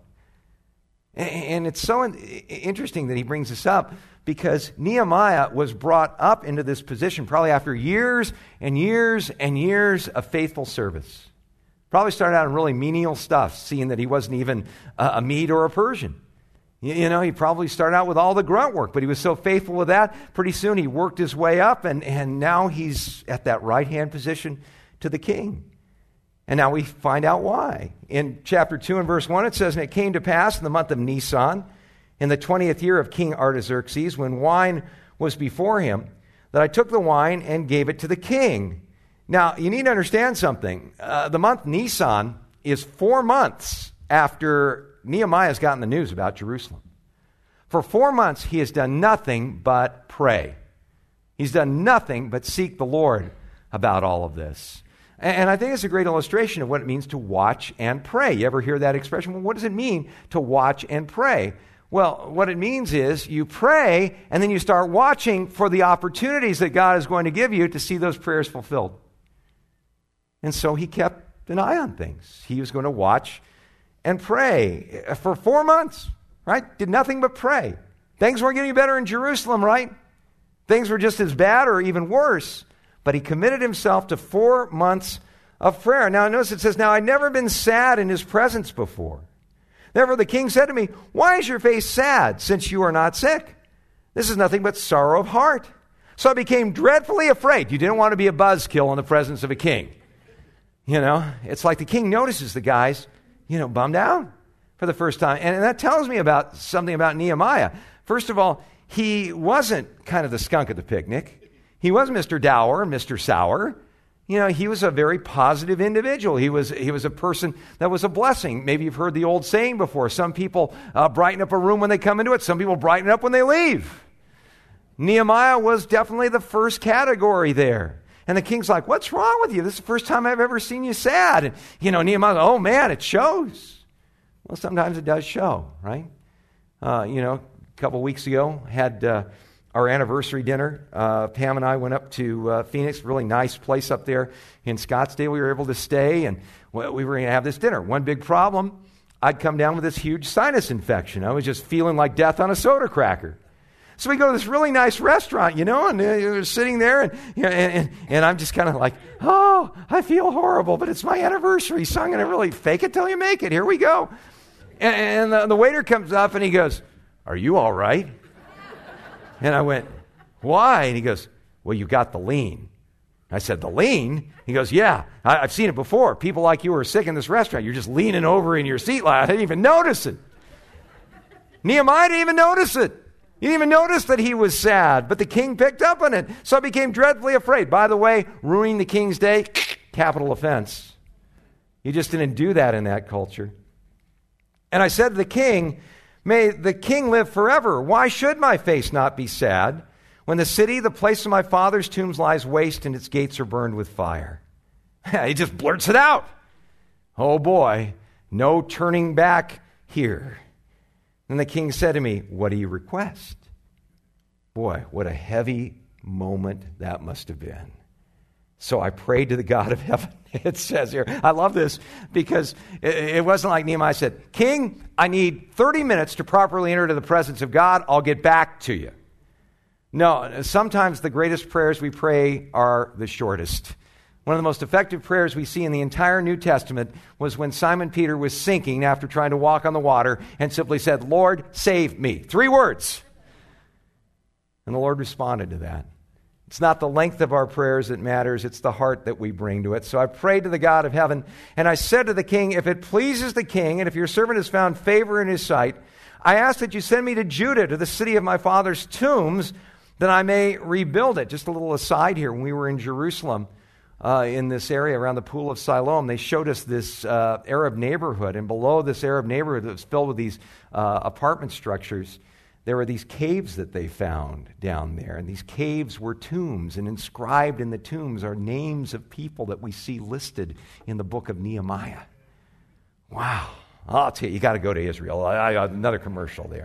And it's so interesting that he brings this up because Nehemiah was brought up into this position probably after years and years and years of faithful service. Probably started out in really menial stuff, seeing that he wasn't even a Mede or a Persian. He probably started out with all the grunt work, but he was so faithful with that, pretty soon he worked his way up, and now he's at that right-hand position to the king. And now we find out why. In chapter 2 and verse 1, it says, "And it came to pass in the month of Nisan, in the 20th year of King Artaxerxes, when wine was before him, that I took the wine and gave it to the king." Now, you need to understand something. The month Nisan is 4 months after Nehemiah's gotten the news about Jerusalem. For 4 months, he has done nothing but pray. He's done nothing but seek the Lord about all of this. And I think it's a great illustration of what it means to watch and pray. You ever hear that expression? Well, what does it mean to watch and pray? Well, what it means is you pray and then you start watching for the opportunities that God is going to give you to see those prayers fulfilled. And so he kept an eye on things. He was going to watch and pray for 4 months, right? Did nothing but pray. Things weren't getting better in Jerusalem, right? Things were just as bad or even worse. But he committed himself to 4 months of prayer. Now notice it says, "Now I'd never been sad in his presence before. Therefore the king said to me, 'Why is your face sad, since you are not sick? This is nothing but sorrow of heart.' So I became dreadfully afraid." You didn't want to be a buzzkill in the presence of a king. It's like the king notices the guy's, bummed out for the first time. And that tells me about something about Nehemiah. First of all, he wasn't kind of the skunk at the picnic. He was Mr. Dour and Mr. Sour. He was a very positive individual. He was a person that was a blessing. Maybe you've heard the old saying before. Some people brighten up a room when they come into it. Some people brighten it up when they leave. Nehemiah was definitely the first category there. And the king's like, "What's wrong with you? This is the first time I've ever seen you sad." And, Nehemiah's, "Oh, man, it shows." Well, sometimes it does show, right? A couple weeks ago, had our anniversary dinner. Pam and I went up to Phoenix, really nice place up there in Scottsdale. We were able to stay, and we were going to have this dinner. One big problem, I'd come down with this huge sinus infection. I was just feeling like death on a soda cracker. So we go to this really nice restaurant, and we're sitting there, and I'm just kind of like, "Oh, I feel horrible, but it's my anniversary, so I'm going to really fake it till you make it. Here we go." And the waiter comes up, and he goes, "Are you all right?" And I went, "Why?" And he goes, "Well, you got the lean." I said, "The lean?" He goes, "Yeah, I've seen it before. People like you are sick in this restaurant. You're just leaning over in your seat. I didn't even notice it." Nehemiah didn't even notice it. He didn't even notice that he was sad, but the king picked up on it. So I became dreadfully afraid. By the way, ruining the king's day, capital offense. You just didn't do that in that culture. And I said to the king, "May the king live forever. Why should my face not be sad when the city, the place of my father's tombs, lies waste and its gates are burned with fire?" He just blurts it out. Oh boy, no turning back here. And the king said to me, "What do you request?" Boy, what a heavy moment that must have been. So I prayed to the God of heaven. It says here, I love this because it wasn't like Nehemiah said, "King, I need 30 minutes to properly enter into the presence of God. I'll get back to you." No, sometimes the greatest prayers we pray are the shortest. One of the most effective prayers we see in the entire New Testament was when Simon Peter was sinking after trying to walk on the water and simply said, "Lord, save me." 3 words. And the Lord responded to that. It's not the length of our prayers that matters, it's the heart that we bring to it. So I prayed to the God of heaven, and I said to the king, "If it pleases the king, and if your servant has found favor in his sight, I ask that you send me to Judah, to the city of my father's tombs, that I may rebuild it." Just a little aside here, when we were in Jerusalem, in this area around the Pool of Siloam, they showed us this Arab neighborhood, and below this Arab neighborhood that was filled with these apartment structures, there were these caves that they found down there, and these caves were tombs, and inscribed in the tombs are names of people that we see listed in the book of Nehemiah. Wow. I'll tell you, you got to go to Israel. Another commercial there.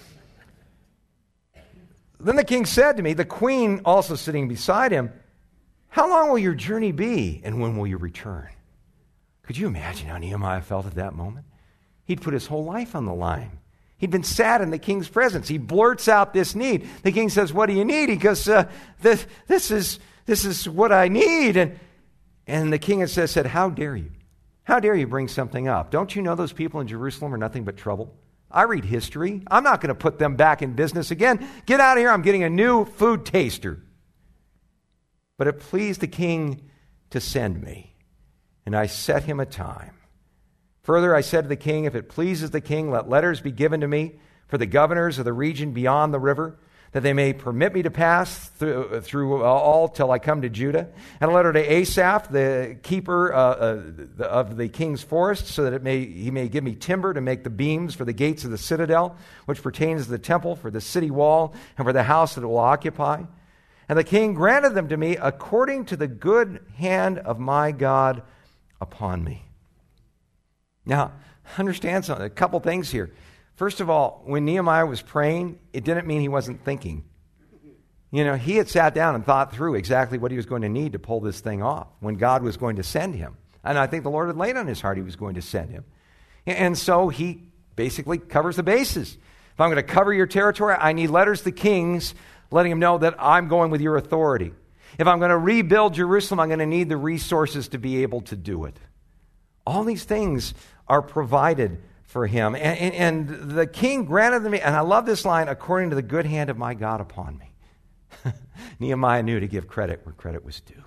Then the king said to me, the queen also sitting beside him, "How long will your journey be, and when will you return?" Could you imagine how Nehemiah felt at that moment? He'd put his whole life on the line. He'd been sad in the king's presence. He blurts out this need. The king says, "What do you need?" He goes, this is what I need. And the king said, "How dare you? How dare you bring something up? Don't you know those people in Jerusalem are nothing but trouble? I read history. I'm not going to put them back in business again. Get out of here. I'm getting a new food taster. But it pleased the king to send me, and I set him a time. Further, I said to the king, if it pleases the king, let letters be given to me for the governors of the region beyond the river, that they may permit me to pass through all till I come to Judah. And a letter to Asaph, the keeper of the king's forest, so that he may give me timber to make the beams for the gates of the citadel, which pertains to the temple, for the city wall, and for the house that it will occupy. And the king granted them to me according to the good hand of my God upon me. Now, understand something, a couple things here. First of all, when Nehemiah was praying, it didn't mean he wasn't thinking. You know, he had sat down and thought through exactly what he was going to need to pull this thing off when God was going to send him. And I think the Lord had laid on his heart he was going to send him. And so he basically covers the bases. If I'm going to cover your territory, I need letters to kings letting them know that I'm going with your authority. If I'm going to rebuild Jerusalem, I'm going to need the resources to be able to do it. All these things are provided for him. And the king granted them, and I love this line, according to the good hand of my God upon me. Nehemiah knew to give credit where credit was due.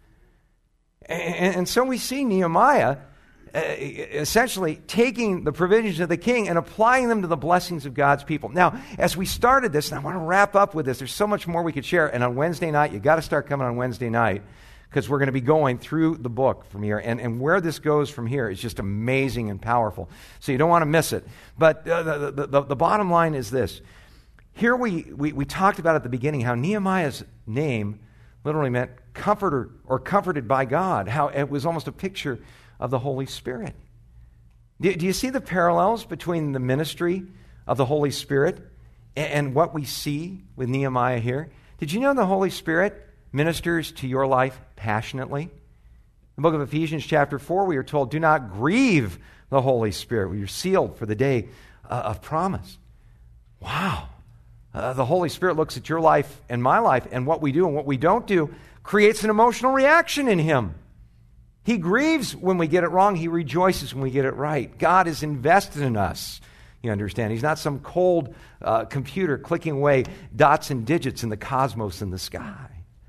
And so we see Nehemiah essentially taking the provisions of the king and applying them to the blessings of God's people. Now, as we started this, and I want to wrap up with this, there's so much more we could share. And on Wednesday night, you got to start coming on Wednesday night, because we're going to be going through the book from here. And where this goes from here is just amazing and powerful. So you don't want to miss it. But the bottom line is this. Here we talked about at the beginning how Nehemiah's name literally meant comforter or comforted by God, how it was almost a picture of the Holy Spirit. Do you see the parallels between the ministry of the Holy Spirit and what we see with Nehemiah here? Did you know the Holy Spirit ministers to your life passionately? In the book of Ephesians chapter 4, we are told, do not grieve the Holy Spirit. We are sealed for the day of promise. Wow. The Holy Spirit looks at your life and my life, and what we do and what we don't do creates an emotional reaction in Him. He grieves when we get it wrong. He rejoices when we get it right. God is invested in us. You understand? He's not some cold computer clicking away dots and digits in the cosmos in the sky.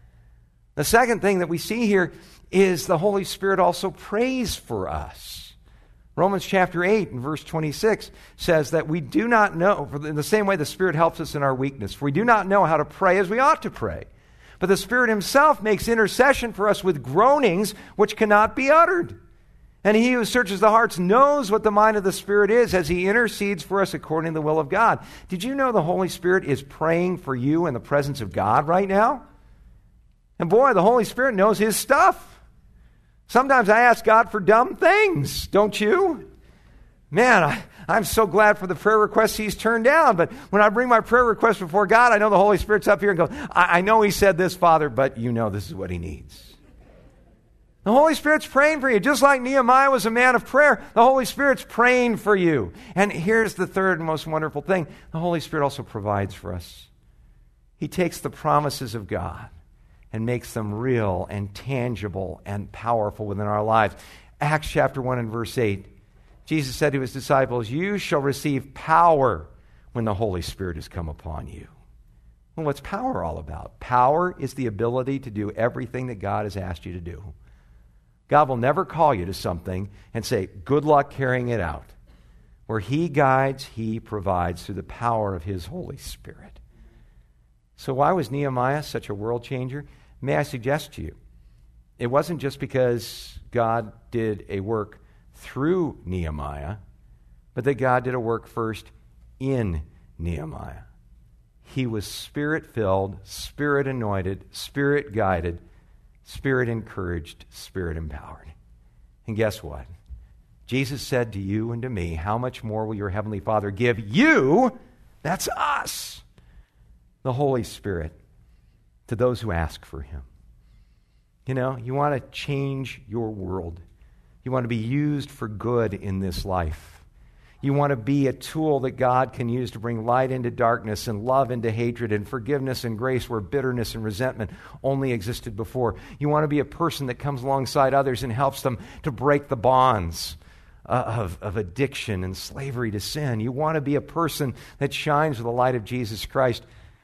The second thing that we see here is the Holy Spirit also prays for us. Romans chapter 8 and verse 26 says that we do not know, in the same way the Spirit helps us in our weakness, for we do not know how to pray as we ought to pray. But the Spirit Himself makes intercession for us with groanings which cannot be uttered. And He who searches the hearts knows what the mind of the Spirit is as He intercedes for us according to the will of God. Did you know the Holy Spirit is praying for you in the presence of God right now? And boy, the Holy Spirit knows His stuff. Sometimes I ask God for dumb things, don't you? Man, I'm so glad for the prayer requests He's turned down. But when I bring my prayer request before God, I know the Holy Spirit's up here and goes, I know He said this, Father, but you know this is what He needs. The Holy Spirit's praying for you. Just like Nehemiah was a man of prayer, the Holy Spirit's praying for you. And here's the third and most wonderful thing. The Holy Spirit also provides for us. He takes the promises of God and makes them real and tangible and powerful within our lives. Acts chapter 1 and verse 8. Jesus said to His disciples, you shall receive power when the Holy Spirit has come upon you. Well, what's power all about? Power is the ability to do everything that God has asked you to do. God will never call you to something and say, good luck carrying it out. Where He guides, He provides through the power of His Holy Spirit. So why was Nehemiah such a world changer? May I suggest to you, it wasn't just because God did a work through Nehemiah, but that God did a work first in Nehemiah. He was Spirit-filled, Spirit-anointed, Spirit-guided, Spirit-encouraged, Spirit-empowered. And guess what? Jesus said to you and to me, how much more will your Heavenly Father give you, that's us, the Holy Spirit, to those who ask for Him. You know, you want to change your world. You want to be used for good in this life. You want to be a tool that God can use to bring light into darkness and love into hatred and forgiveness and grace where bitterness and resentment only existed before. You want to be a person that comes alongside others and helps them to break the bonds of addiction and slavery to sin. You want to be a person that shines with the light of Jesus Christ.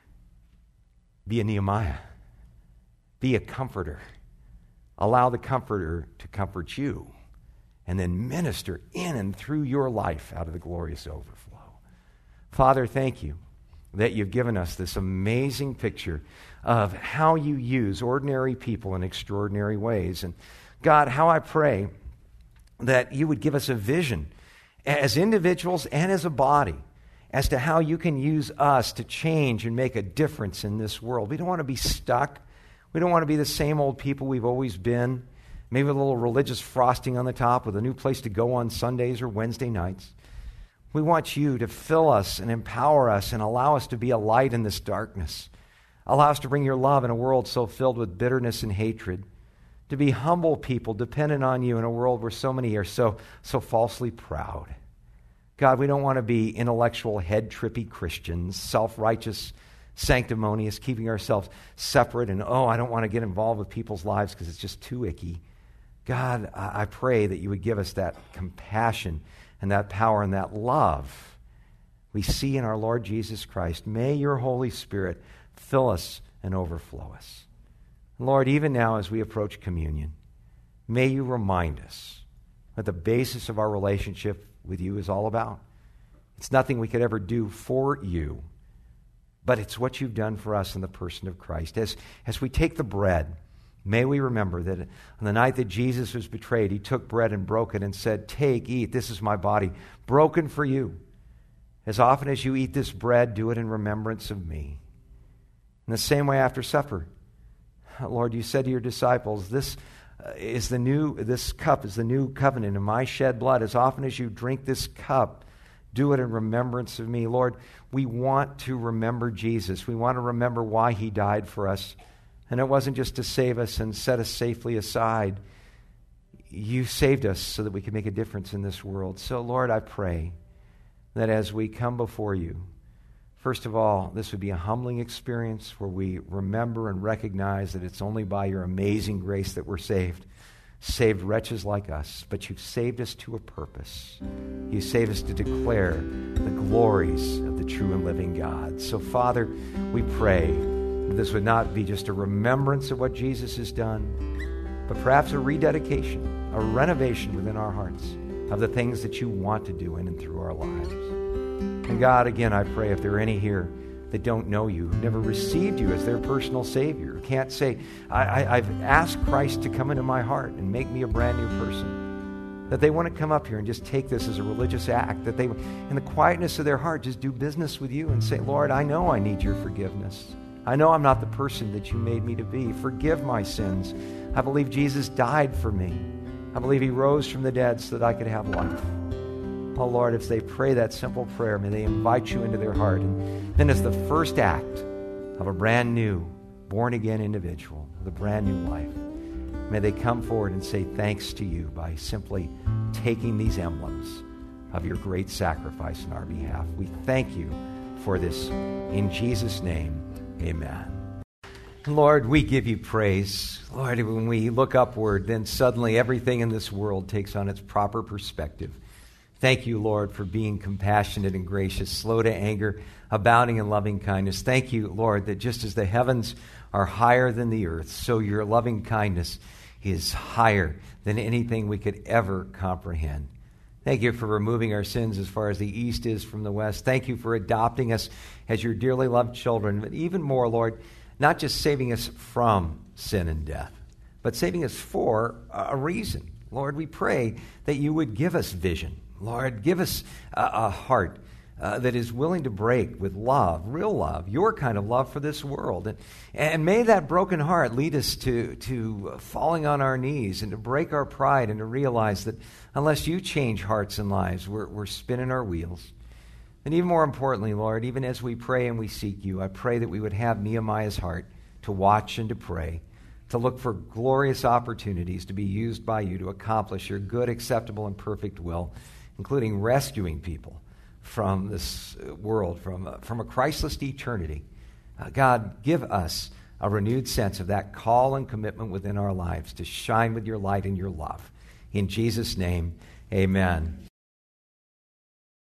Be a Nehemiah. Be a comforter. Allow the comforter to comfort you, and then minister in and through your life out of the glorious overflow. Father, thank you that you've given us this amazing picture of how you use ordinary people in extraordinary ways. And God, how I pray that you would give us a vision as individuals and as a body as to how you can use us to change and make a difference in this world. We don't want to be stuck. We don't want to be the same old people we've always been, maybe with a little religious frosting on the top with a new place to go on Sundays or Wednesday nights. We want you to fill us and empower us and allow us to be a light in this darkness. Allow us to bring your love in a world so filled with bitterness and hatred. To be humble people dependent on you in a world where so many are so falsely proud. God, we don't want to be intellectual, head-trippy Christians, self-righteous, sanctimonious, keeping ourselves separate and, I don't want to get involved with people's lives because it's just too icky. God, I pray that you would give us that compassion and that power and that love we see in our Lord Jesus Christ. May your Holy Spirit fill us and overflow us. Lord, even now as we approach communion, may you remind us what the basis of our relationship with you is all about. It's nothing we could ever do for you, but it's what you've done for us in the person of Christ. As we take the bread, may we remember that on the night that Jesus was betrayed, he took bread and broke it and said, "Take, eat, this is my body, broken for you. As often as you eat this bread, do it in remembrance of me." In the same way after supper, Lord, you said to your disciples, this cup is the new covenant in my shed blood. As often as you drink this cup, do it in remembrance of me. Lord, we want to remember Jesus. We want to remember why he died for us. And it wasn't just to save us and set us safely aside. You saved us so that we could make a difference in this world. So, Lord, I pray that as we come before you, first of all, this would be a humbling experience where we remember and recognize that it's only by your amazing grace that we're saved wretches like us, but you've saved us to a purpose. You saved us to declare the glories of the true and living God. So, Father, we pray that this would not be just a remembrance of what Jesus has done, but perhaps a rededication, a renovation within our hearts of the things that you want to do in and through our lives. And God, again, I pray if there are any here that don't know you, who've never received you as their personal Savior, can't say, I've asked Christ to come into my heart and make me a brand new person, that they want to come up here and just take this as a religious act, that they, in the quietness of their heart, just do business with you and say, Lord, I know I need your forgiveness. I know I'm not the person that you made me to be. Forgive my sins. I believe Jesus died for me. I believe he rose from the dead so that I could have life. Oh, Lord, if they pray that simple prayer, may they invite you into their heart. And then as the first act of a brand new, born-again individual with a brand new life, may they come forward and say thanks to you by simply taking these emblems of your great sacrifice on our behalf. We thank you for this. In Jesus' name, amen. Lord, we give you praise. Lord, when we look upward, then suddenly everything in this world takes on its proper perspective. Thank you, Lord, for being compassionate and gracious, slow to anger, abounding in loving kindness. Thank you, Lord, that just as the heavens are higher than the earth, so your loving kindness is higher than anything we could ever comprehend. Thank you for removing our sins as far as the east is from the west. Thank you for adopting us as your dearly loved children. But even more, Lord, not just saving us from sin and death, but saving us for a reason. Lord, we pray that you would give us vision. Lord, give us a heart that is willing to break with love, real love, your kind of love for this world. And may that broken heart lead us to falling on our knees and to break our pride and to realize that unless you change hearts and lives, we're spinning our wheels. And even more importantly, Lord, even as we pray and we seek you, I pray that we would have Nehemiah's heart to watch and to pray, to look for glorious opportunities to be used by you to accomplish your good, acceptable, and perfect will, including rescuing people from this world, from a Christless eternity. God, give us a renewed sense of that call and commitment within our lives to shine with your light and your love. In Jesus' name, Amen.